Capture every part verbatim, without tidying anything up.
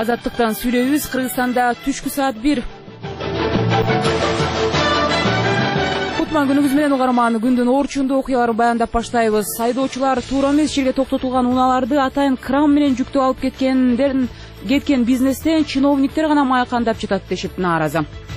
Азаттыктан сүйлөйбүз. Кыргызстанда түшкү саат бир. Кутман күнүңүз менен угарман. Күндүн орчундуу окуяларын баяндап баштайбыз. Айдоочулар туура эмес жерге токтотулган унааларды атайын кран менен жүктөп алып кеткенден кеткен бизнестен чиновниктер гана маякандап жатат дешип нааразы.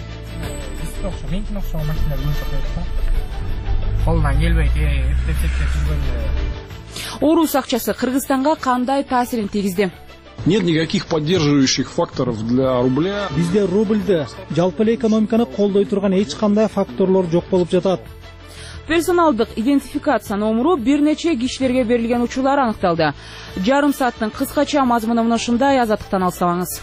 Колунан келбейт, эптеп-эптеп жүргөн. Орус акчасы Кыргызстанга кандай таасирин тийгизди? Нет никаких поддерживающих факторов для рубля. Бизде рубльды, жалпы эле экономиканы колдой турган эч кандай факторлор жок болуп жатат. Персоналдык идентификация номуру бир нече кишилерге берилген учурлар аныкталды. Жарым сааттын кыскача мазмуну мына ушундай. Азаттыктан алсаңыз.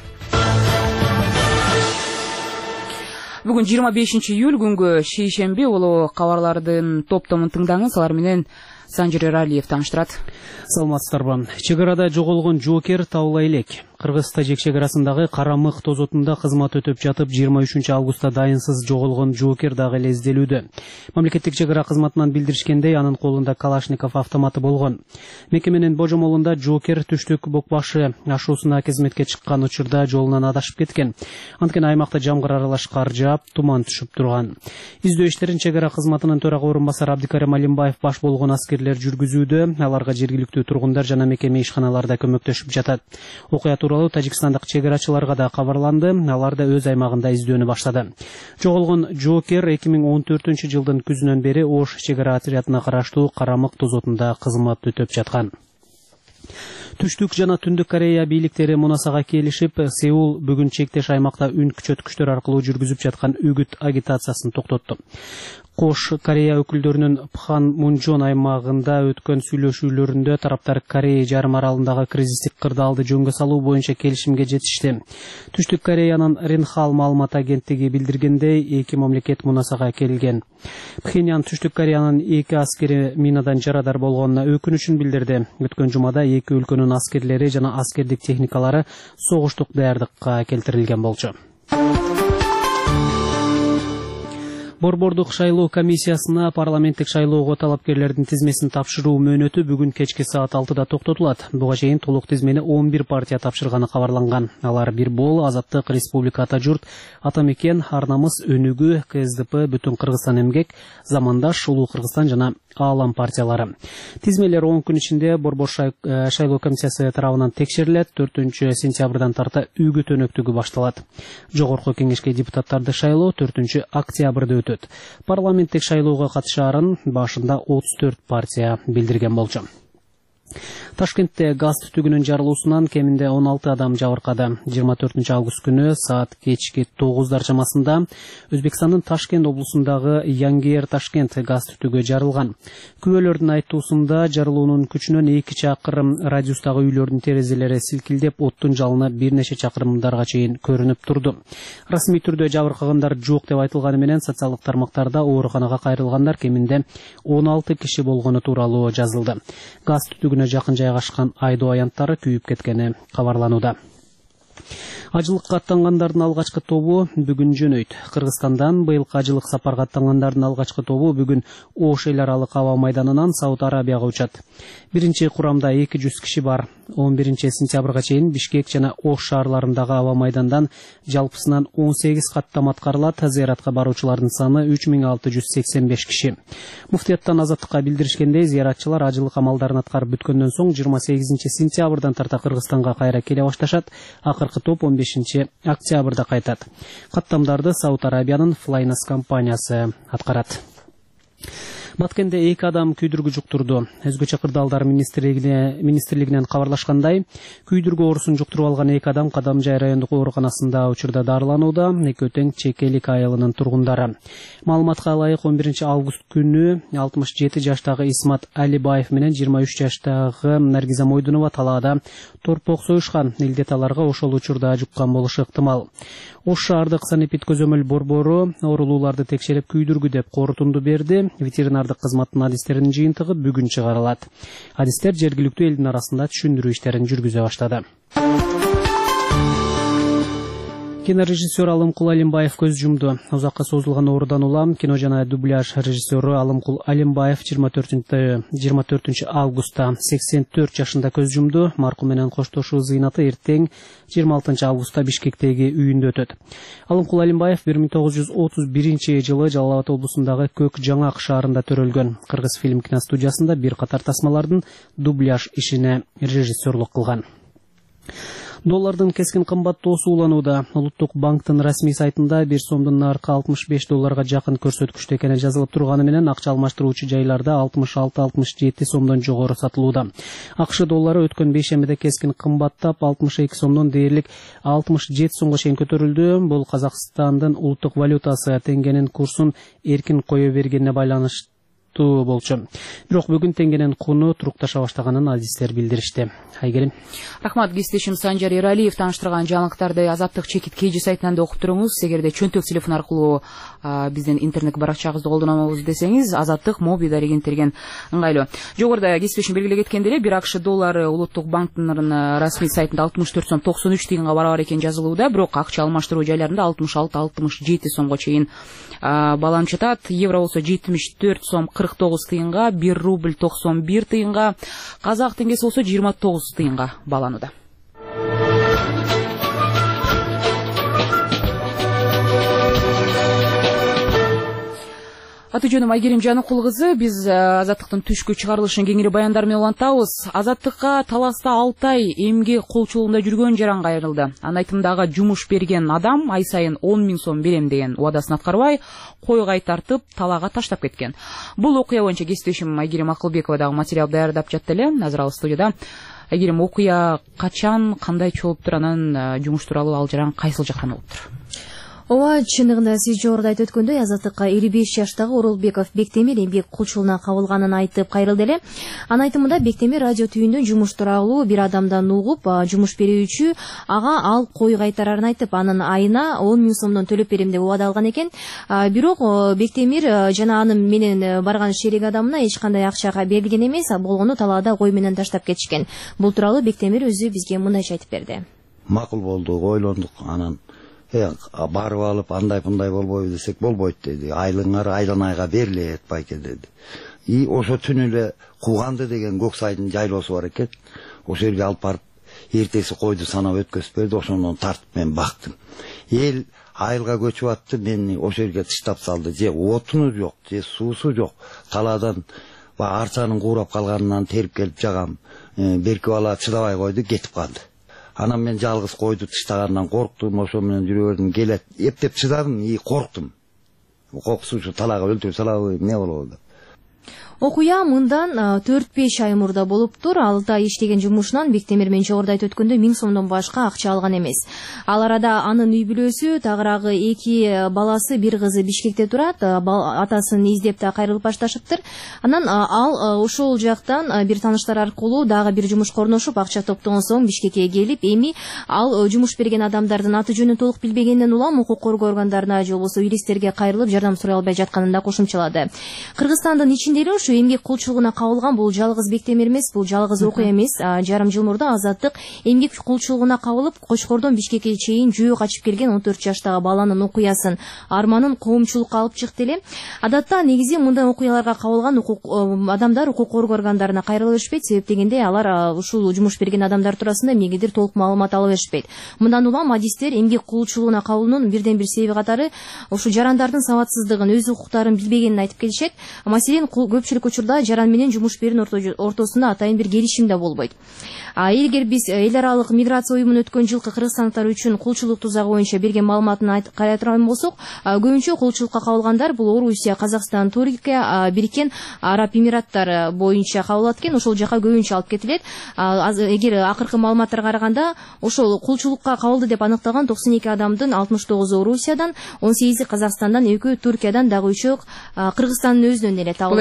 Бүгүн жыйырма бешинчи июль күнгө шейшемби улуу кабарлардын топтомун тыңдаңыз. Алар менен Санжир Эралиев тааныштырат. Саламатсыздарбы. Чек арада жоголгон жоокер табыла элек. Кыргыз-Тажик чек арасындагы Карамык тозотунда кызмат өтөп жатып, жыйырма үчүнчү августта дайынсыз жоголгон жоокер дагы эле изделүүдө. Мамлекеттик чек ара кызматынан билдиришкендей, анын колунда Калашников автоматы болгон. Мекеменин божомолунда жоокер түштүк бокбашы ашуусуна кызметке чыккан учурда жолунан адашып кеткен. Анткени аймакта жамгыр аралаш кар жаап, туман түшүп турган. Издөө иштерин чек ара кызматынын төрага орун басары Абдикарим Алимбаев баш болгон аскерлер жүргүзүүдө. Аларга жергиликтүү тургундар жана мекеме ишканаларда көмөктөшүп жатат. Окуя тууралуу тажикстандык чек арачыларга да кабарланды. Алар да өз аймагында издөөнү баштады. Жоголгон жоокер эки миң он төртүнчү жылдын күзүнөн бери Ош чек ара отрядына караштуу Карамык тозотунда кызмат өтөп жаткан. Түштүк жана Түндүк Корея бийликтери Мунасага келишип, Сеул бүгүн чектеш аймакта үн күчөткүчтөр аркылуу жүргүзүп жаткан үгүт агитациясын токтотту. Кош Корея өкүлдөрүнүн Пхан Мунжон аймагында өткөн сүйлөшүүлөрүндө тараптар Корея жарым аралындагы кризистик кырдаалды жөнгө салуу боюнча келишимге жетишти. Түштүк Кореянын Ринхал маалымат агенттиги билдиргендей, эки мамлекет Мунасага келген. Пхеньян Түштүк Кореянын эки аскери минадан жарадар болгонуна өкүнүчүн билдирди. Өткөн жумада эки өлкөнүн аскерлери жана аскердик техникалары согуштук даярдыкка келтирилген болчу. Борбордук шайлоо комиссиясына парламенттик шайлоого талапкерлердин тизмесин тапшыруу мөөнөтү бүгүн кечки саат алтыда токтотулат. Буга чейин толук тизмени он бир партия тапшырганы кабарланган. Алар Бир Бол, Азаттык, Республика Ата Журт, Ата Мекен, Арнамыз, Өнүгүү, КСДП, Бүтүн Кыргызстан эмгек, Замандаш, Улуу Кыргызстан жана Аалам партиялары. Тизмелер он күн ичинде Борбор шайлоо комиссиясы тарабынан текшерилет. төртүнчү сентябрдан тарта үгүт өнөктүгү башталат. Жогорку кеңешке депутаттарды шайлоо төртүнчү октябрда өтөт. Парламенттик шайлоого катышаарын башында отуз төрт партия билдирген болчу. Ташкентте газ түтүгүнүн жарылуусунан кеминде он алты адам жабыркады. жыйырма төртүнчү август күнү саат кечки тогуздар чамасында Өзбекстандын Ташкент облусундагы Янгер Ташкент газ түтүгү жарылган. Күбөлөрдүн айтуусунда жарылуунун күчүнөн эки чакырым радиустагы үйлөрдүн терезелери силкилдеп, оттун жалыны бир нече чакырымдарга чейин көрүнүп турду. Расмий түрдө жабыркагандар жок деп айтылганы менен социалдык тармактарда ооруканага кайрылгандар кеминде он алты киши болгону тууралуу жазылды. Газ түтүгүнө жакын жайгашкан айдоо аянттары күйүп кеткени кабарланууда. Ажылыкка аттангандардын алгачкы тобу бүгүн жөнөйт. Кыргызстандан быйылкы ажылык сапарга аттангандардын алгачкы тобу бүгүн Ош эл аралык аба майданынан Сауд Арабияга учат. Биринчи курамда эки жүз киши бар. он биринчи сентябрга чейин Бишкек жана Ош шаарларындагы аба майдандан жалпысынан он сегиз каттам аткарылат. Зыяратка баруучулардын саны үч миң алты жүз сексен беш киши. Муфтияттан Азаттыкка билдиришкендей, зыяратчылар ажылык амалдарын аткарып бүткөндөн соң жыйырма сегизинчи сентябрдан тарта Кыргызстанга кайра келе башташат. Акыркы топ он бешинчи октябрда кайтат. Каттамдарды Сауд Арабиянын Flynas компаниясы аткарат. Баткенде эки адам күйдүргү жуктурду. Өзгөчө кырдаалдар министрлигине министрлигинен кабарлашкандай, күйдүргү оорусун жуктуруп алган эки адам Кадамжай райондук ооруканасында учурда дарыланууда. Экөө тең Чекелик айылынын тургундары. Маалыматка ылайык он биринчи август күнү алтымыш жети жаштагы Исмат Алибаев менен жыйырма үч жаштагы Наргиза Мойдунова талаада торпок союшкан. Илдет аларга ошол учурда жуккан болушу ыктымал. Ош шаардык санэпид көзөмөл борбору оорулууларды текшерип күйдүргү деп корутунду берди. Ветеринардык кызматтын адистеринин жыйынтыгы бүгүн чыгарылат. Адистер жергиликтүү элдин арасында түшүндүрүү иштерин жүргүзө баштады. Кинорежиссер Алымкул Алимбаев көз жумду. Узакка созулган оорудан улам кино жана дубляж режиссеру Алымкул Алимбаев жыйырма төртүнчү августта сексен төрт жашында көз жумду. Маркум менен коштошуу зыйнаты эртең жыйырма алтынчы августта Бишкектеги үйүндө өтөт. Алымкул Алимбаев бир миң тогуз жүз отуз биринчи жылы Жалал Абад облусундагы Көк Жаңак шаарында төрөлгөн. Кыргыз фильм киностудиясында бир катар тасмалардын дубляж ишине режиссерлук кылган. Доллардын кескин кымбаттоосу уланууда. Улуттук банктын расмий сайтында бир сомдун наркы алтымыш беш долларга жакын көрсөткүчтө экени жазылып турганы менен акча алмаштыруучу жайларда алтымыш алты алтымыш жети сомдон жогору сатылууда. АКШ доллары өткөн бейшембиде кескин кымбаттап алтымыш эки сомдон дээрлик алтымыш жети сомго чейин көтөрүлдү. Бул Казакстандын улуттук валютасы теңгенин курсун эркин кое бергенине байланыштуу болчу. Бирок бүгүн теңгенин куну турукташа баштаганын адистер билдиришти. Айгерим. Рахмат, кесиптешим Санжар Эралиев тааныштырган жаңылыктарды Азаттык чекит кей сайтынан да окуп туруңуз. Эгерде чөнтөк телефон аркылуу биздин интернет баракчабызды колдонобуз десеңиз, Азаттык моби дарегенттерген ыңгайлуу. Жогоруда кесиптешим белгилеп кеткендей эле, бир АКШ доллары улуттук банктын расмий сайтында алтымыш төрт сом токсон үч тыйынга барабар экен жазылууда, бирок акча алмаштыруу жайларында алтымыш алты алтымыш жети сомго чейин баланып жатат. Евро болсо жетимиш төрт сом кырк тогуз тыйынга, бир рубль токсон бир тыйынга, казак теңгеси болсо жыйырма тогуз тыйынга баланууда. Аты жөнүм Айгерим Жаныкул кызы. Биз Азаттыктын түшкү чыгарылышын кеңири баяндар менен улантабыз. Азаттыкка таласта алты ай эмгек колчулугунда жүргөн жаран кайрылды. Анын айтымдагы жумуш берген адам ай сайын он миң сом берем деген убадасын аткарбай, койгай тартып, талаага таштап кеткен. Бул окуя боюнча кесиптешим Айгерим Акылбекова дагы материал даярдап жатты эле. Азыр ал студияда. Айгерим, окуя качан, кандай чогуптур, анан жумуш тууралуу ал жаран кайсыл жактан болуптур? Ооба, чындыгында сиз жогоруда айтып өткөндөй, Азаттыкка элүү беш жаштагы Оролбеков Бектемир эмгек кулчулугуна кабылганын айтып кайрылды эле. Анын айтымында Бектемир радио түйүндөн жумуш тууралуу бир адамдан угуп, жумуш берүүчү ага ал кой кайтарарын айтып, анын айына он миң сомдон төлөп берем деп убада алган экен. Бирок Бектемир жана анын менен барган шерек адамына эч кандай акча берилген эмес, болгону талаада кой менен таштап кетишкен. Бул тууралуу Бектемир өзү бизге мындайча айтып берди. Макул болду, ойлондук, анан барып алып андай мындай болбойбу десек болбойт деди. Айлыңар айдан айга берилет байке деди. И ошо түнү эле Куганды деген көк сайдын жайлоосу бар экен. Ошол жерге алып барып эртеси койду санап өткөзүп берди. Ошондон тартып мен бактым. Эл айылга көчүп атты, мени ошол жерге тыштап салды. Же отуну жок, же суусу жок. Талаадан арчанын куурап калганынан терип келип жагам. Берки бала чыдабай койду, кетип калды. Анан мен жалгыз койду тыштагандан корктум, ошо менен жүрө бердим, келет. Эптеп чыдадым, и корктум. Коксу ушу талаага өлтүрүп салабы, эмне болобу? Окуя мындан төрт беш ай мурда болуптур. Алты ай иштеген жумушунан Бектемир мен жогоруда айтып өткөндөй миң сомдон башка акча алган эмес. Ал арада анын үй бүлөсү, тагыраагы эки баласы, бир кызы Бишкекте турат, атасын издеп да кайрылып башташыптыр. Анан ал ошол жактан бир тааныштар аркылуу дагы бир жумушка орношуп, акча топтогон соң Бишкекке келип, эми ал жумуш берген адамдардын аты жөнүн толук билбегенден улам укук коргоо органдарына же болбосо юристтерге кайрылып жардам сурай албай жатканын да кошумчалады. Кыргызстандын ичинде эле ушу эмгек кулчулугуна кабылган бул жалгыз Бектемир эмес, бул жалгыз окуя эмес. Жарым жыл мурда Азаттык эмгек кулчулугуна кабылып, Кочкордон Бишкекке чейин жөө качып келген он төрт жаштагы баланын окуясын, арманын коомчулукка алып чыкты эле. Адатта негизи мындай окуяларга кабылган укук адамдар укук коргоо органдарына кайрыла беришпейт, себеп дегенде алар ушул жумуш берген адамдар туурасында эмнегедир толук маалымат ала беришпейт. Мындан улам адистер эмгек кулчулугуна кабылуунун бирден бир себеби катары ушу жарандардын сабатсыздыгын, өз укуктарын билбегенин айтып келишет. Маселен, көпчүлүк учурда жаран менен жумуш берүүнүн ортосунда атайын бир келишим да болбойт. Эгер биз эл аралык миграция уюмунун өткөн жылкы кыргызстандыктар үчүн кулчулук тузагы боюнча берген маалыматын карайтырган болсок, көбүнчө кулчулукка кабылгандар бул Орусия, Казакстан, Туркия, Бириккен Араб Эмираттары боюнча кабылат экен. Ошол жака көбүнчө алып кетилет. Эгер акыркы маалыматтарга караганда, ошол кулчулукка кабылды деп аныкталган токсон эки адамдын алтымыш тогузу Орусиядан, он сегизи Казакстандан, экөө Туркиядан, дагы үчөө Кыргызстандын өзүнөн эле табылган. Бул эми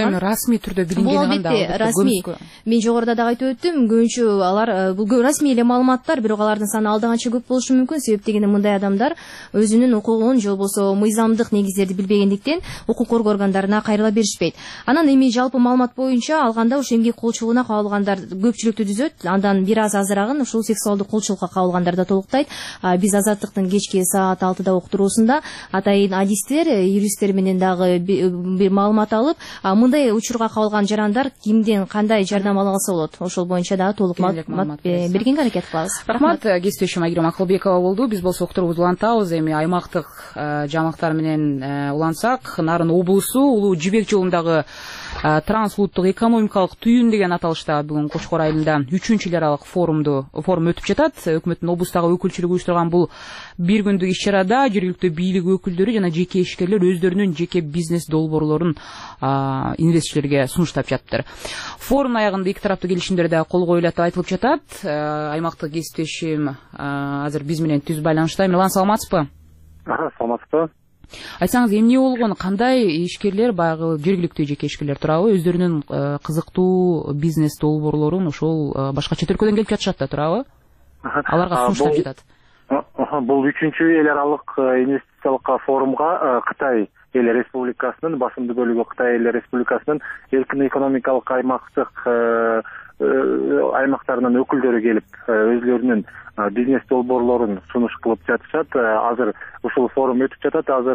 расмий түрдө бул билингени албетте расмий. Мен жогоруда дагы айтып өттүм, көбүнчө алар бул расмий эле маалыматтар, бирок алардын саны алда канча көп болушу мүмкүн. Себеп дегенде мындай адамдар өзүнүн укугун же болбосо мыйзамдык негиздерди билбегендиктен укук коргоо органдарына кайрыла беришпейт. Анан эми жалпы маалымат боюнча алганда ошо эмгек колчулугуна кабылгандар көпчүлүктү түзөт. Андан бир аз азырагын ушул сексуалдык колчулукка кабылгандар да толуктайт. Биз Азаттыктын кечки саат алтыда уктуруусунда атайын адистер, юристтер менен дагы бир маалымат алып, мындай учурга кабылган жарандар кимден кандай жардам ала алса болот, ошол боюнча дагы толук маалымат бергенге аракет кылабыз. Рахмат, кесиптешим Айгерим Акылбекова болду. Биз болсо уктуруубузду улантабыз. Эми аймактык жаңылыктар менен улансак, Нарын облусу Улуу Жибек жолундагы трансулуттук экономикалык түйүн деген аталышта бүгүн Кочкор айылында үчүнчү эл аралык форумду форум өтүп жатат. Өкмөттүн облустагы өкүлчүлүгү уюштурган бул бир күндүк иш чарада жергиликтүү бийлик өкүлдөрү жана жеке ишкерлер өздөрүнүн жеке бизнес долбоорлорун инвестчилерге сунуштап жатыптыр. Форум аягында эки тараптуу келишимдер да кол коюлат деп айтылып жатат. Аймактык кесиптешим азыр биз менен түз байланышта. Милан, саламатсызбы? Саламатсызбы. Айтсаңыз, эмне болгон, кандай ишкерлер, баягы жергиликтүү жеке ишкерлер туурабы, өздөрүнүн кызыктуу бизнес долбоорлорун ошол башка чет өлкөдөн келип жатышат да туурабы? Аларга сунуштап жатат. Бул үчүнчү эл аралык инвестициялык форумга Кытай эл республикасынын басымдуу бөлүгү Кытай эл республикасынын эркин экономикалык аймактык аймактарынын өкүлдөрү келип өзлөрүнүн бизнес долбоорлорун сунуш кылып жатышат. Азыр ушул форум өтүп жатат. Азыр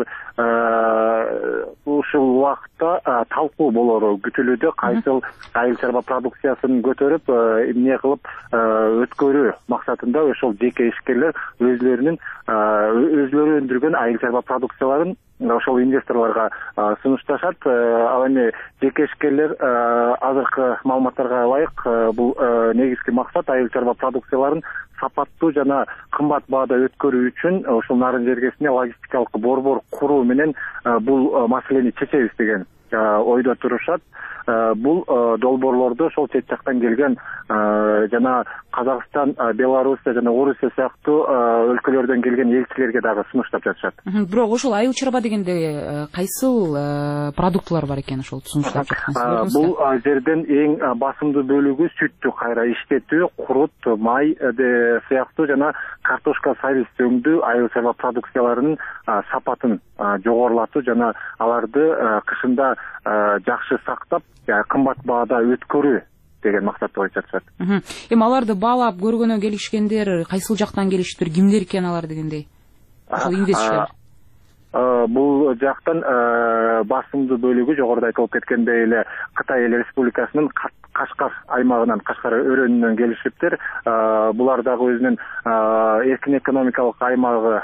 ушул убакытта талкуу болору күтүлүүдө. Кайсыл айыл чарба продукциясын көтөрүп, эмне кылып өткөрүү максатында ошол жеке ишкерлер өзлөрүнүн өзлөрү өндүргөн айыл чарба продукцияларын ошол инвесторлорго сунушташат. Ал эми жеке ишкерлер азыркы маалыматтарга ылайык бул негизги максат айыл чарба продукцияларын сапаттуу жана кымбат баада өткөрүү үчүн ошол нарын жергесине логистикалык борбор куруу менен бул маселени чечебиз деген ойдо турушат. Бул долбоорлорду ошол чет жактан келген жана Казакстан, Белоруссия жана Орусия сыяктуу өлкөлөрдөн келген элчилерге дагы сунуштап жатышат. Бирок ошол айыл чарба дегенде кайсыл продуктулар бар экен ошол сунуштап жаткан? Бул жерден эң басымдуу бөлүгү сүттү кайра иштетүү, курут, май сыяктуу жана картошка, сабиз өңдүү айыл чарба продукцияларынын сапатын жогорулатуу жана аларды кышында жакшы сактап, кымбат баада өткөрүү деген максатты коюп жатышат. Эми аларды баалап көргөнө келишкендер кайсыл жактан келиштир, кимдер экен алар дегендей? Ошол инвестчилер. Бул жактан басымдуу бөлүгү жогоруда айтылып кеткендей эле Кытай эл республикасынын Кашкар аймагынан, Кашкар өрөөнүнөн келишиптир. Булар дагы өзүнүн эркин экономикалык аймагы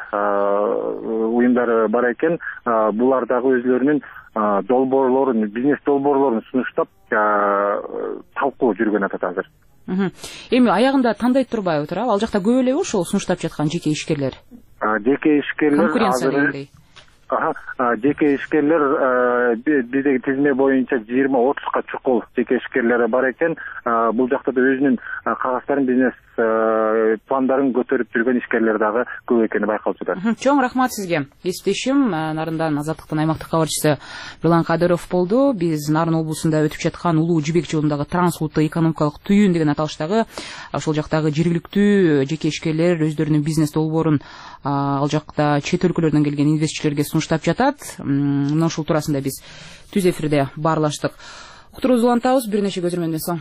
уюмдары бар экен. Булар дагы өзлөрүнүн долбоорлорун, бизнес долбоорлорун сунуштап талкуу жүргөн атат азыр. Эми аягында тандайт турбайбы туурабы? Ал жакта көп элеби ошол сунуштап жаткан жеке ишкерлер? Жеке ишкерлер конкуренция дегендей. Жеке ишкерлер биздеги тизме боюнча жыйырма отузга чукул жеке ишкерлери бар экен. Бул жакта да өзүнүн кагаздарын, бизнес пландарын көтөрүп жүргөн ишкерлер дагы көп экени байкалып жатат. Чоң рахмат сизге. Кесиптешим Нарындан Азаттыктын аймактык кабарчысы Билан Кадыров болду. Биз Нарын облусунда өтүп жаткан Улуу Жибек жолундагы трансулуттук экономикалык түйүн деген аталыштагы ошол жактагы жергиликтүү жеке ишкерлер өздөрүнүн бизнес долбоорун ал жакта чет өлкөлөрдөн келген инвестчилерге сунуштап жатат. Мына ушул туурасында биз түз эфирде баарлаштык. Уктуруубузду улантабыз бир нече көзөрмөндөн соң.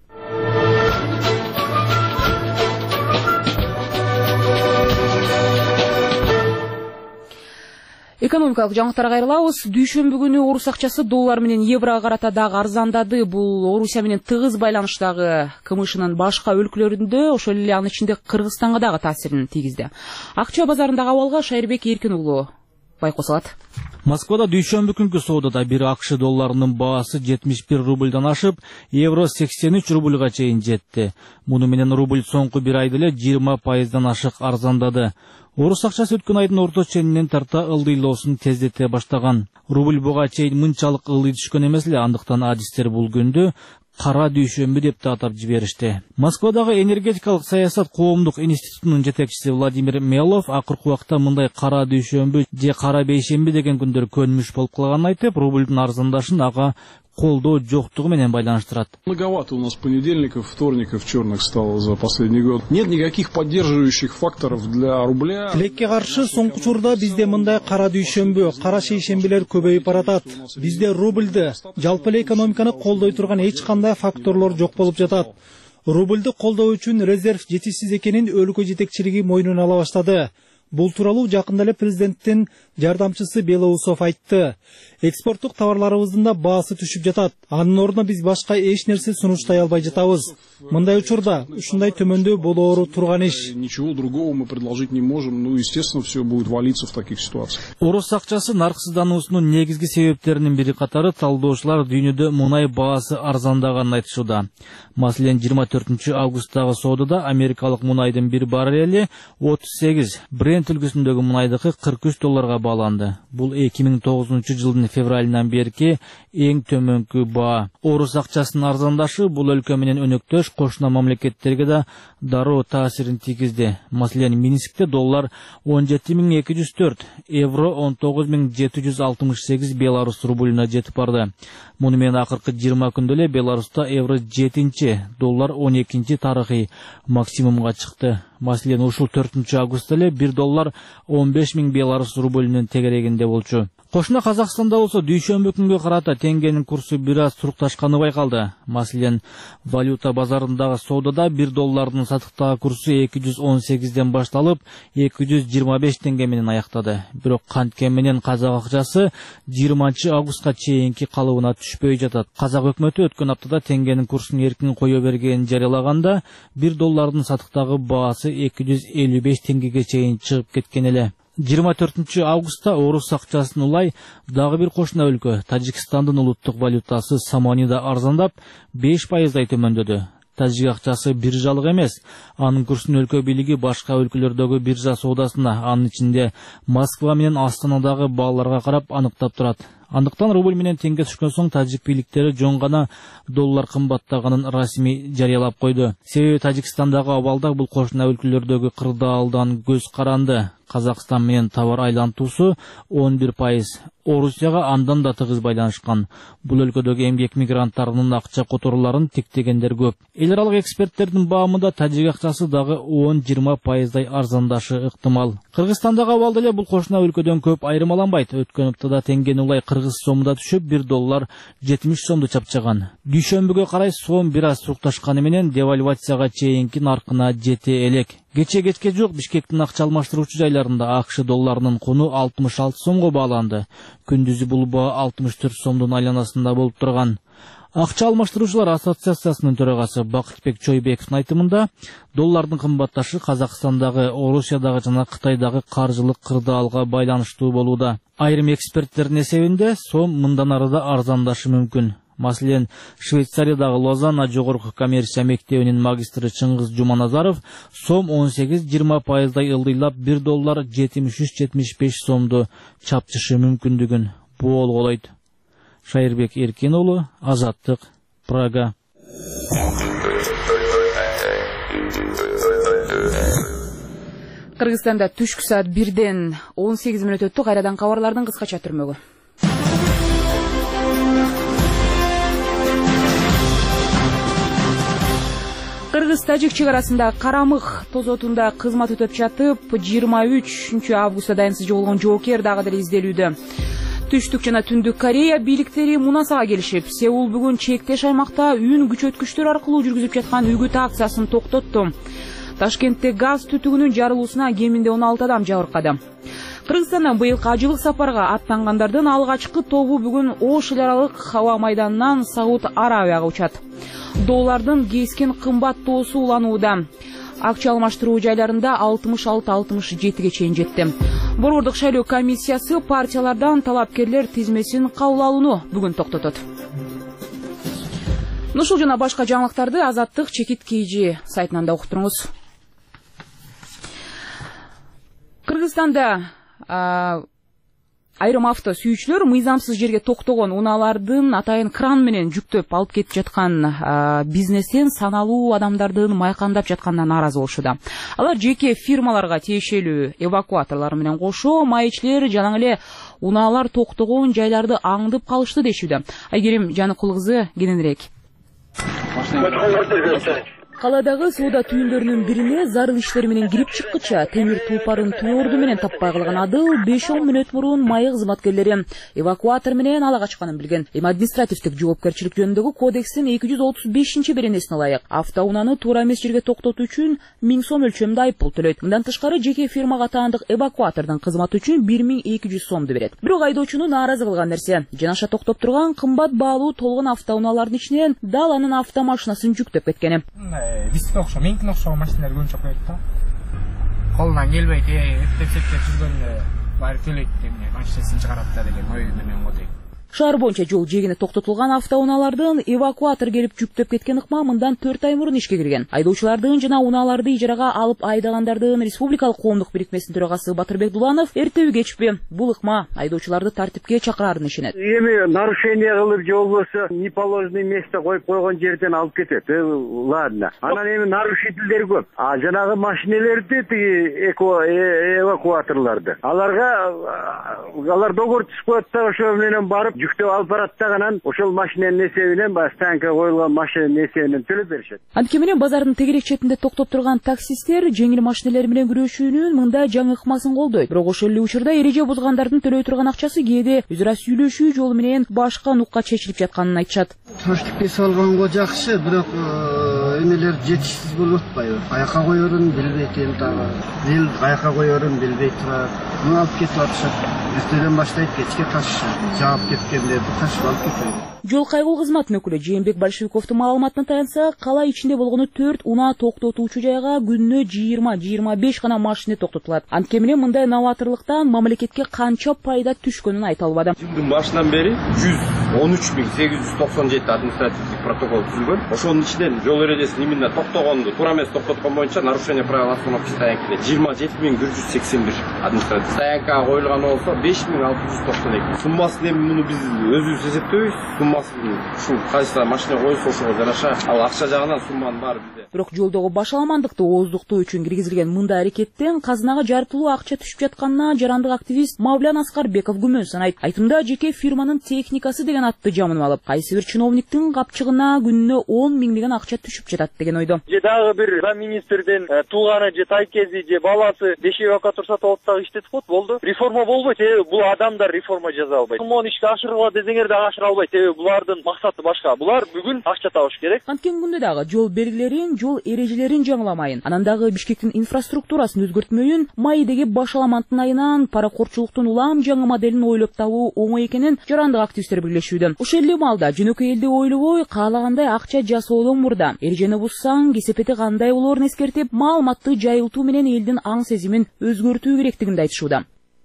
Экономикалык жаңылыктарга кайрылабыз. Дүйшөмбү күнү орус акчасы доллар менен еврого карата дагы арзандады. Бул Орусия менен тыгыз байланыштагы КМШнын башка өлкөлөрүндө, ошол эле анын ичинде Кыргызстанга дагы таасирин тийгизди. Акча базарындагы абалга Шайырбек Эркин уулу байкоо салат. Москвада дүйшөмбү күнкү соодада бир АКШ долларынын баасы жетимиш бир рубльдан ашып, евро сексен үч рубльга чейин жетти. Муну менен рубль соңку бир айда эле жыйырма пайыздан ашык арзандады. Орус акчасы өткөн айдын орто ченинен тарта ылдыйлоосун тездете баштаган. Рубль буга чейин мынчалык ылдый түшкөн эмес эле, андыктан адистер бул күндү кара дүйшөмбү деп да атап жиберишти. Москвадагы энергетикалык саясат коомдук институтунун жетекчиси Владимир Мелов акыркы убакта мындай кара дүйшөмбү же кара бейшемби деген күндөр көнмүш болуп калганын айтып, рубльдун арзандашын ага колдоо жоктугу менен байланыштырат. Многовато у нас понедельников, вторников черных стало за последний год. Нет никаких поддерживающих факторов для рубля. Тилекке каршы соңку учурда бизде мындай кара дүйшөмбү, кара шейшембилер көбөйүп баратат. Бизде рубльды, жалпы эле экономиканы колдой турган эч кандай факторлор жок болуп жатат. Рубльды колдоо үчүн резерв жетишсиз экенин өлкө жетекчилиги мойнуна ала баштады. Бул тууралуу жакында эле президенттин жардамчысы Белоусов айтты. Экспорттук товарларыбыздын да баасы түшүп жатат. Анын ордуна биз башка эч нерсе сунуштай албай жатабыз. Мындай учурда ушундай төмөндөө болоору турган иш. Ничего другого мы предложить не можем. Ну, естественно, все будет валиться в таких ситуациях. Орус акчасы нарксыздануусунун негизги себептеринин бири катары талдоочулар дүйнөдө мунай баасы арзандаганын айтышууда. Маселен, жыйырма төртүнчү августтагы соодада америкалык мунайдын бир баррели отуз сегиз, Брент үлгүсүндөгү мунайдыкы кырк үч долларга бааланды. Бул эки миң тогузунчу жылдын февралынан берки эң төмөнкү баа. Орус акчасынын арзандашы бул өлкө менен өнөктөш кошуна мамлекеттерге да дароо таасирин тийгизди. Маселен, Минскте доллар он жети миң эки жүз төрт, евро он тогуз миң жети жүз алтымыш сегиз беларус рублуна жетип барды. Муну менен акыркы жыйырма күндө эле Беларуста евро жетинчи, доллар он экинчи тарыхый максимумга чыкты. Маселен, ушул төртүнчү августта эле бир доллар он беш миң беларус рублунун тегерегинде болчу. Кошуна Казакстанда болсо дүйшөмбү күнгө карата теңгенин курсу бир аз турукташканы байкалды. Маселен, валюта базарындагы соодада бир доллардын сатыктагы курсу эки жүз он сегизден башталып, эки жүз жыйырма беш теңге менен аяктады. Бирок кантке менен казак акчасы жыйырманчы августка чейинки калыбына түшпөй жатат. Казак өкмөтү өткөн аптада теңгенин курсун эркин кое бергенин жарыялаганда, бир доллардын сатыктагы баасы эки жүз элүү беш теңгеге чейин чыгып кеткен эле. жыйырма төртүнчү августта орус акчасын улай дагы бир кошуна өлкө Тажикстандын улуттук валютасы самани да арзандап беш пайыздай төмөндөдү. Тажик акчасы биржалык эмес. Анын курсун өлкө бийлиги башка өлкөлөрдөгү биржа соодасына, анын ичинде Москва менен Астанадагы бааларга карап аныктап турат. Андыктан рубль менен теңге түшкөн соң тажик бийликтери жөн гана доллар кымбаттаганын расмий жарыялап койду. Себеби Тажикстандагы абалда бул кошуна өлкөлөрдөгү кырдаалдан көз каранды. Казакстан менен товар айлантуусу он бир пайыз. Орусияга андан да тыгыз байланышкан. Бул өлкөдөгү эмгек мигранттарынын акча которууларын тектегендер көп. Эл аралык эксперттердин баамында тажик акчасы дагы он жыйырма пайыздай арзандашы ыктымал. Кыргызстандагы абалда эле бул кошуна өлкөдөн көп айырмаланбайт. Өткөн аптада теңгени улай кыргыз сомунда түшүп, бир доллар жетимиш сомду чапчаган. Дүйшөмбүгө карай сом бир аз турукташканы менен девальвацияга чейинки наркына жете элек. Кече кечке жок Бишкектин акча алмаштыруучу жайларында АКШ долларынын куну алтымыш алты сомго бааланды. Күндүзү бул баа алтымыш төрт сомдун айланасында болуп турган. Акча алмаштыруучулар ассоциациясынын төрагасы Бакытбек Чойбековдун айтымында, доллардын кымбатташы Казакстандагы, Орусиядагы жана Кытайдагы каржылык кырдаалга байланыштуу болууда. Айрым эксперттердин эсебинде сом мындан ары да арзандашы мүмкүн. Маселен, Швейцариядагы Лозанна жогорку коммерция мектебинин магистры Чыңгыз Жуманазаров сом он сегиз жыйырма пайыздай ылдыйлап бир доллар жетимиш үч жетимиш беш сомду чапчышы мүмкүндүгүн болголойт. Шайырбек Эркин уулу, Азаттык, Прага. Кыргызстанда түшкү саат бирден он сегиз мүнөт өттү. Кайрадан кабарлардын кыскача түрмөгү. Кыргыз-Тажик чек арасында Карамык тозотунда кызмат өтөп жатып, жыйырма үчүнчү августта дайынсыз жоголгон жоокер дагы деле изделүүдө. Түштүк жана Түндүк Корея бийликтери мунасага келишип, Сеул бүгүн чектеш аймакта үн күчөткүчтөр аркылуу жүргүзүп жаткан үгүт акциясын токтотту. Ташкентте газ түтүгүнүн жарылуусуна кеминде он алты адам жабыркады. Кыргызстандан быйылкы ажылык сапарга аттангандардын алгачкы тобу бүгүн Ош эл аралык хаба майданынан Сауд Арабияга учат. Доллардын кескен кымбаттоосу уланууда. Акча алмаштыруу жайларында алтымыш алты алтымыш жетиге чейин жетти. Борбордук шайлоо комиссиясы партиялардан талапкерлер тизмесин кабыл алууну бүгүн токтотот. Ушул жана башка жаңылыктарды Азаттык Чекит Кийжи сайтынан да окуп Кыргызстанда Айрым авто сүйүүчүлөр мыйзамсыз жерге токтогон унаалардын атайын кран менен жүктөп алып кетип жаткан бизнестен саналуу адамдардын майкандап жатканына нааразы болушууда. Алар жеке фирмаларга тиешелүү эвакуаторлор менен кошо маекчилер жана эле унаалар токтогон жайларды аңдып калышты дешүүдө. Айгерим Жаныкул кызы кененирээк. Каладагы соода түйүндөрүнүн бирине зарыл иштери менен кирип чыккыча темир тулпарын туурду менен таппай калган Адыл беш он мүнөт мурун майы кызматкерлери эвакуатор менен ала качканын билген. Эми административдик жоопкерчилик жөнүндөгү кодекстин эки жүз отуз бешинчи беренесине ылайык автоунааны туура эмес жерге токтотуу үчүн миң сом өлчөмүндө айыппул төлөйт. Мындан тышкары жеке фирмага таандык эвакуатордун кызматы үчүн бир миң эки жүз сомду берет. Бирок айдоочуну нааразы кылган нерсе жанаша токтоп турган кымбат баалуу толгон автоунаалардын ичинен дал анын автомашинасын жүктөп кеткени. Виске окшо, меникине окшогон машиналар көбүнчө коет да. Колунан келбейт, эптеп-септеп жүргөн баары төлөйт эмне машинасын чыгарат да деген ой менен кодейт. Шаар боюнча жол жээгине токтотулган автоунаалардын эвакуатор келип жүктөп кеткен ыкма мындан төрт ай мурун ишке кирген. Айдоочулардын жана унааларды ижарага алып айдагандардын республикалык коомдук бирикмесинин төрагасы Батырбек Дуланов эртеби кечпи бул ыкма айдоочуларды тартипке чакырарын ишенет. Эми нарушение кылып же болбосо неположенный место коюп койгон жерден алып кетет. Ладно. Анан эми нарушительдер көп. А жанагы машинелерди тиги эвакуаторларды аларга алар договор түзүп коет да ошо менен барып жүктөп алып бараттаган ошол машинанын эсебинен баягы станка коюлган машинанын эсебинен төлөп беришет. Антке менен базардын тегерек четинде токтоп турган таксисттер жеңил машинелер менен күрөшүүнүн мындай жаңы ыкмасын колдойт. Бирок ошол эле учурда эреже бузгандардын төлөй турган акчасы кээде өзара сүйлөшүү жолу менен башка нукка чечилип жатканын айтышат. Тартипке салганго жакшы, бирок эмелер жетишсиз болуп атпайбы? Каяка коерун билбейт эми дагы. Эл каяка коерун билбей турат. Муну алып кетип атышат. Эртеден баштайт кечке ташышат. Жаап кеткендерди ташып алып кетет. Жол кайгыл кызматынын өкүлү Жээнбек Большевиковдун маалыматына таянсак, кала ичинде болгону төрт унаа токтотуучу жайга күнүнө жыйырма жыйырма беш гана машина токтотулат. Антке менен мындай новаторлуктан мамлекетке канча пайда түшкөнүн айта албады. Жылдын башынан бери жүз он үч миң сегиз жүз токсон жети административдик протокол түзүлгөн. Ошонун ичинен жол эрежесин именно токтогонду, туура эмес токтоткон боюнча нарушение правил остановки стоянкине жыйырма жети миң бир жүз сексен бир административдик стоянкага коюлган болсо беш миң алты жүз токсон эки. Суммасын эми муну биз өзүбүз эсептөйбүз. Суммасын ушул кайсы машина коюлса ошого жараша ал акча жагынан сумманын баары бизде. Бирок жолдогу башаламандыкты ооздуктоо үчүн киргизилген мындай аракеттен казынага жартылуу акча түшүп жатканына жарандык активист Мавлян Аскарбеков күмөн санайт. Айтымда жеке фирманын техникасы деген атты жамынып алып, кайсы бир чиновниктин капчыгына күнүнө он миңдеген акча түшүп жатат деген ойдо. Же дагы бир замминистрдин тууганы же тайкези же баласы беш эвакуатор сатып алып дагы иштетип коет, болду. Реформа болбойт, бул адамдар реформа жаза албайт. Сумманы ишке ашыргыла десеңер дагы ашыра албайт. Булардын максаты башка. Булар бүгүн акча табыш керек. Анткен күндө дагы жол белгилерин, жол эрежелерин жаңыламайын, анан дагы Бишкектин инфраструктурасын өзгөртмөйүн, майдеги башаламанттын айынан паракорчулуктун улам жаңы моделин ойлоп табуу оңой экенин жарандык активисттер бирлешүүдө. Ошол эле маалда жөнөкөй элди ойлобой, каалагандай акча жасоодон мурда эрежени бузсаң кесепети кандай болоорун эскертип, маалыматты жайылтуу менен элдин аң сезимин өзгөртүү керектигин айтышууда.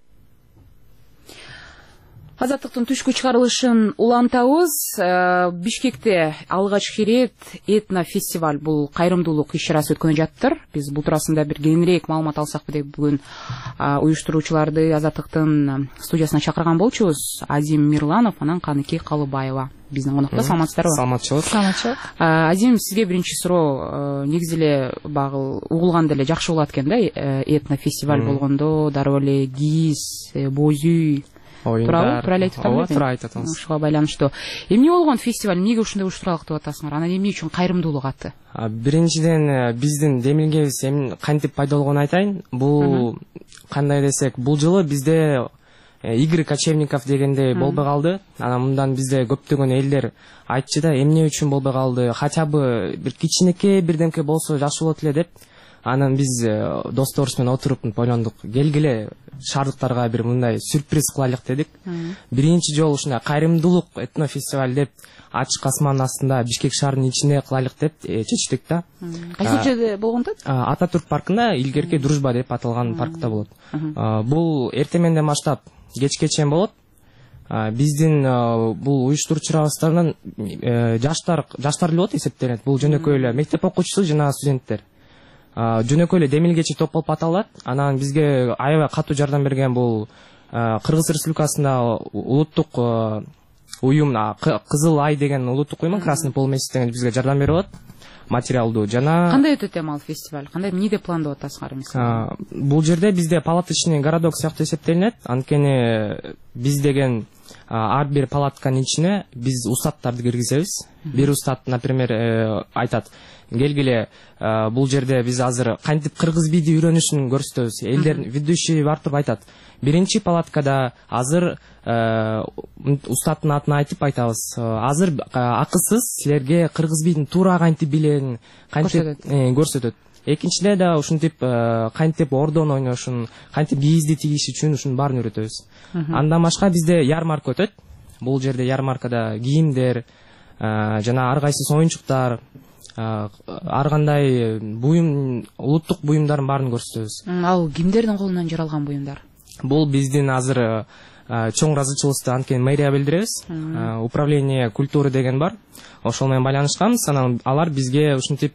Азаттыктын түшкү чыгарылышын улантабыз. Бишкекте алгач ирет этно фестиваль бул кайрымдуулук иш-чарасы өткөнү жаттыр. Биз бул туурасында бир кеңирээк маалымат алсак деп бүгүн уюштуруучуларды Азаттыктын студиясына чакырган болчубуз. Азим Мирланов, анан Каныке Калыбаева биздин конокто. Саламатсыздарбы? Саламатчылык. Саламатчылык. Азим, сизге биринчи суроо, негизи эле багыл угулганда эле жакшы болот экен да, этно фестиваль болгондо дароо эле кийиз, боз үй Туурабы? Тура эле айтып атам. Ооба, туура айтып атасыз. Ушуга байланыштуу. Эмне болгон фестиваль, эмнеге ушундай уюштуралык деп атасыңар? Анан эмне үчүн кайрымдуулук аты? Биринчиден биздин демилгебиз эми кантип пайда болгонун айтайын. Бул кандай десек, бул жылы бизде игры кочевников дегенде болбой калды. Анан мындан бизде көптөгөн элдер айтчу да, эмне үчүн болбой калды? Хотя бы бир кичинекей бирдемке болсо жакшы болот эле деп. Анан биз досторубуз менен отуруп ойлондук, келгиле шаардыктарга бир мындай сюрприз кылайлык дедик. Биринчи жолу ушундай кайрымдуулук этно фестиваль деп ачык асмандын астында Бишкек шаарынын ичинде кылайлык деп чечтик да. Кайсы жерде болгондо? Ататүрк паркында, илгерки Дружба деп аталган паркта болот. Бул эртеменден баштап кечке чейин болот. Биздин бул уюштуруучуларыбыздын жаштар жаштар эле болот эсептелет. Бул жөнөкөй эле мектеп окуучусу жана студенттер. Жөнөкөй эле демилгечи топ болуп аталат. Анан бизге аябай катуу жардам берген бул Кыргыз Республикасында улуттук уюм Кызыл Ай деген улуттук уюм, Красный полумесяц деген бизге жардам берип атат. Материалдуу жана кандай өтөт эми ал фестиваль? Кандай эмне деп пландап атасыңар мисалы? Бул жерде бизде палаточный городок сыяктуу эсептелинет. Анткени биз деген ар бир палатканын ичине биз устаттарды киргизебиз. Бир устат, например, айтат: келгиле, бул жерде биз азыр кантип кыргыз биди үйрөнүшүн көрсөтөбүз. Элдер ведущий бар туруп айтат: биринчи палаткада азыр устаттын атын айтып айтабыз. Азыр акысыз силерге кыргыз бидин туура кантип биленин кантип көрсөтөт. Экинчиде да ушинтип кантип ордон ойношун, кантип кийизди тигиш үчүн ушунун баарын үйрөтөбүз. Андан башка бизде ярмарка өтөт. Бул жерде ярмаркада кийимдер жана ар кайсы оюнчуктар, ар кандай буюм, улуттук буюмдардын баарын көрсөтөбүз. Ал кимдердин колунан жаралган буюмдар? Бул биздин азыр чоң ыраазычылыкты анткени мэрия билдиребиз. Управление культуры деген бар. Ошол менен байланышканбыз. Анан алар бизге ушинтип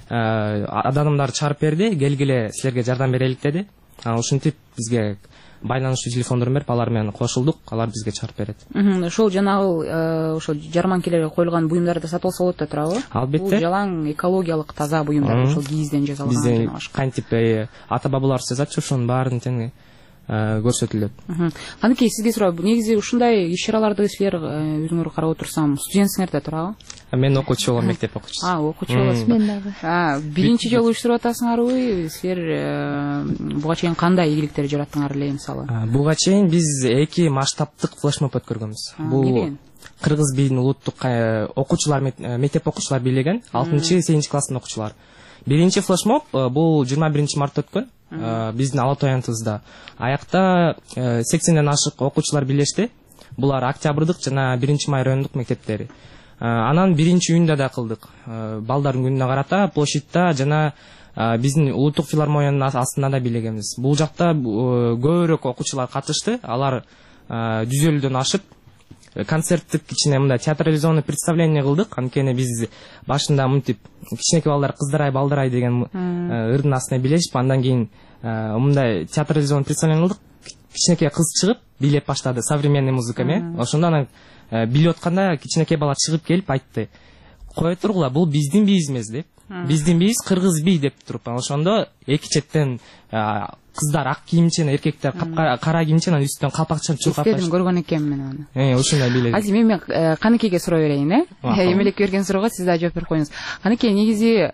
адамдар чыгарып берди, келгиле силерге жардам берелик деди. Ушинтип бизге байланышчу телефондорун берип, алар менен кошулдук, алар бизге чыгарып берет. Ошол жанагы ошол жарманкелерге коюлган буюмдарды сатып алса болот да турабы? Албетте. Бул жалаң экологиялык таза буюмдар, ошол кийизден жасалган. Бизде кантип ата бабалар жазатчы, ошонун баарын тең көрсөтүлөт. Каныкей, сизге сурап, негизи ушундай иш-чараларды силер өзүңөр карап отурсам, студентсиңер да туурабы? Мен окуучу болом, мектеп окуучусу. А, окуучу болосуң. Мен дагы. Биринчи жолу уюштуруп атасыңарбы? Силер буга чейин кандай ийгиликтер жараттыңар эле мисалы? Буга чейин биз эки масштабтык флешмоб өткөргөнбүз. Бул кыргыз бидин улуттук окуучулар, мектеп окуучулар бийлеген, алтынчы сегизинчи класстын окуучулары. Биринчи флешмоб бул жыйырма биринчи мартта өткөн. Биздин Ала Той аянтыбызда. Аякта сексенден ашык окуучулар бийлешти. Булар Октябрдык жана биринчи май райондук мектептери. Анан биринчи июнда да кылдык. Балдардын күнүнө карата площадьта жана биздин улуттук филармониянын астында да бийлегенбиз. Бул жакта көбүрөөк окуучулар катышты. Алар жүз элүүдөн ашып концерттик ичине мындай театрализованный представление кылдык. Анткени биз башында мынтип кичинекей балдар кыздарай балдарай деген ырдын астына бийлешип, андан кийин мындай театрализованный представление кылдык. Кичинекей кыз чыгып бийлеп баштады современный музыка менен. Ошондо анан билип атканда кичинекей бала чыгып келип айтты: "Кое тургула, бул биздин бийибиз" деп. Биздин бийибиз кыргыз бий деп туруп. Ошондо эки четтен кыздар ак кийимчен, эркектер кара кийимчен, анан үстүнөн калпакчан чуркап таштады. Эстедим, көргөн экенмин мен аны. Э, ошондой бийледи. Азыр мен Каныкейге суроо берейин, э? Эмелек берген суроого сиз да жооп берип коюңуз. Каныкей, негизи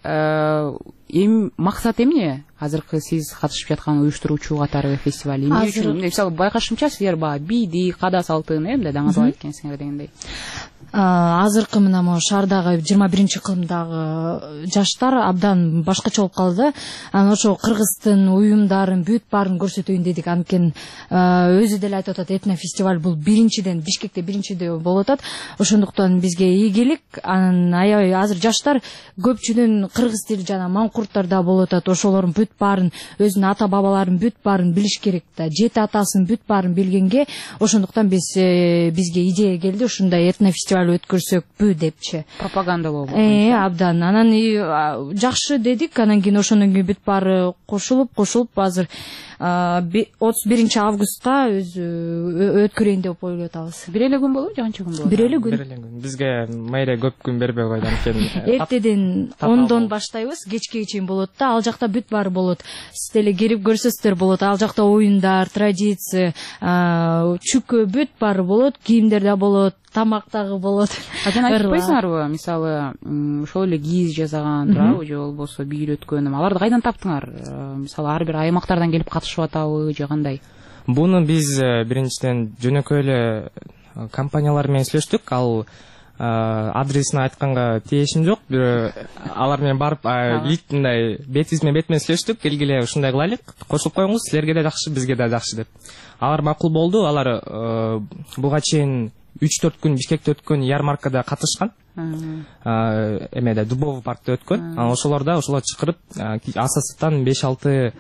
эми максат эмне? Азыркы сиз катышып жаткан уюштуруучу катары фестиваль эмне үчүн? Мисалы байкашымча силер баягы бийди, када салтын, э, мындай даңазалап эткенсиңер дегендей. Азыркы мына могу шаардагы жыйырма биринчи кылымдагы жаштар абдан башкача болуп калды. Анан ошо кыргыздын уюмдарын бүт баарын көрсөтөйүн дедик. Анткени өзү деле айтып атат, этнофестиваль бул биринчиден Бишкекте биринчиде болуп атат. Ошондуктан бизге ийгилик. Анан аябай азыр жаштар көпчүдөн кыргыз тили жана маңкурттар да болуп атат. Ошолордун бүт баарын, өзүнүн ата бабаларын бүт баарын билиш керек да. Жети атасын бүт баарын билгенге, ошондуктан биз бизге идея келди, ушундай этнофестиваль өткөрсөкпү депчи. Пропагандалоо болду. Э, абдан. Анан жакшы дедик, анан кийин ошондон кийин бүт баары кошулуп, кошулуп азыр отуз биринчи августка өзү өткөрөйүн деп ойлоп атабыз. Бир эле күн болобу, канча күн болот? Бир эле күн. Бир эле күн. Бизге мэрия көп күн бербей койду, анткени эртеден ондон баштайбыз, кечке чейин болот да. Ал жакта бүт баары болот. Сиз деле келип көрсөзсүздөр болот. Ал жакта оюндар, традиция, чүкө бүт баары болот, кийимдер да болот, тамак дагы болот. Жана айтпайсыңарбы, мисалы, ошол эле кийиз жасаган, туурабы, же болбосо бий өткөн, аларды кайдан таптыңар? Мисалы, ар бир аймактардан келип катышып атабы, же кандай? Буну биз биринчиден жөнөкөй эле компаниялар менен сүйлөштүк. Ал адресин айтканга тиешим жок. Алар менен барып кит мындай бетибиз менен бет менен сүйлөштүк. Келгиле ушундай кылайлык, кошулуп коюңуз, силерге да жакшы, бизге да жакшы деп. Алар макул болду. Алар буга чейин үч төрт күн Бишкекте өткөн ярмаркада катышкан. Эмеде Дубовый паркта өткөн. Анан ошолорда ошолор чакырып, Асасыттан беш алты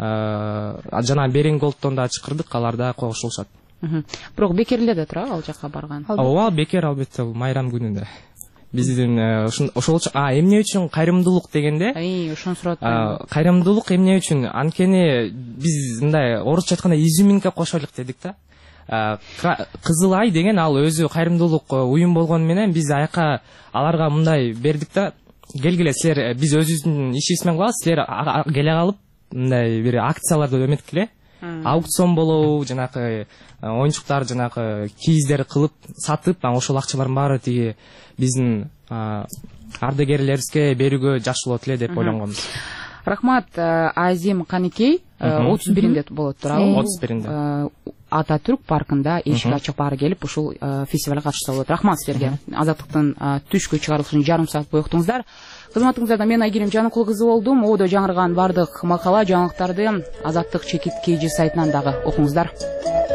жана Беренголдтон да чакырдык, алар да кошулушат. Бирок бекерлер да турабы ал жакка барган? Ооба, бекер албетте, майрам күнүндө. Биздин ошол а эмне үчүн кайрымдуулук дегенде? Ай, ошону сурап атам. Кайрымдуулук эмне үчүн? Анткени биз мындай орусча айтканда изюминка кошойлук дедик да. Кызыл Ай деген ал өзү кайрымдуулук уюм болгону менен биз аяка аларга мындай бердик да, келгиле силер биз өзүбүздүн ишибиз менен кылабыз, силер келе калып мындай бир акцияларды өмөткүлө, аукцион болобу, жанакы оюнчуктар жанакы кийиздер кылып сатып, анан ошол акчалардын баары тиги биздин ардагерлерибизге берүүгө жакшы болот эле деп ойлонгонбуз. Рахмат. Азим Каникей отуз биринде болот туурабы? отуз биринде. Ататүрк паркында эшик ачык баары келип ушул фестивалга катышса болот. Рахмат силерге. Азаттыктын түшкү чыгарылышын жарым саат боюктуңуздар. Кызматыңыздарда мен Айгерим Жаныкул кызы болдум. Одо жаңырган бардык макала жаңылыктарды Азаттык чекит кей жи сайтынан дагы окуңуздар.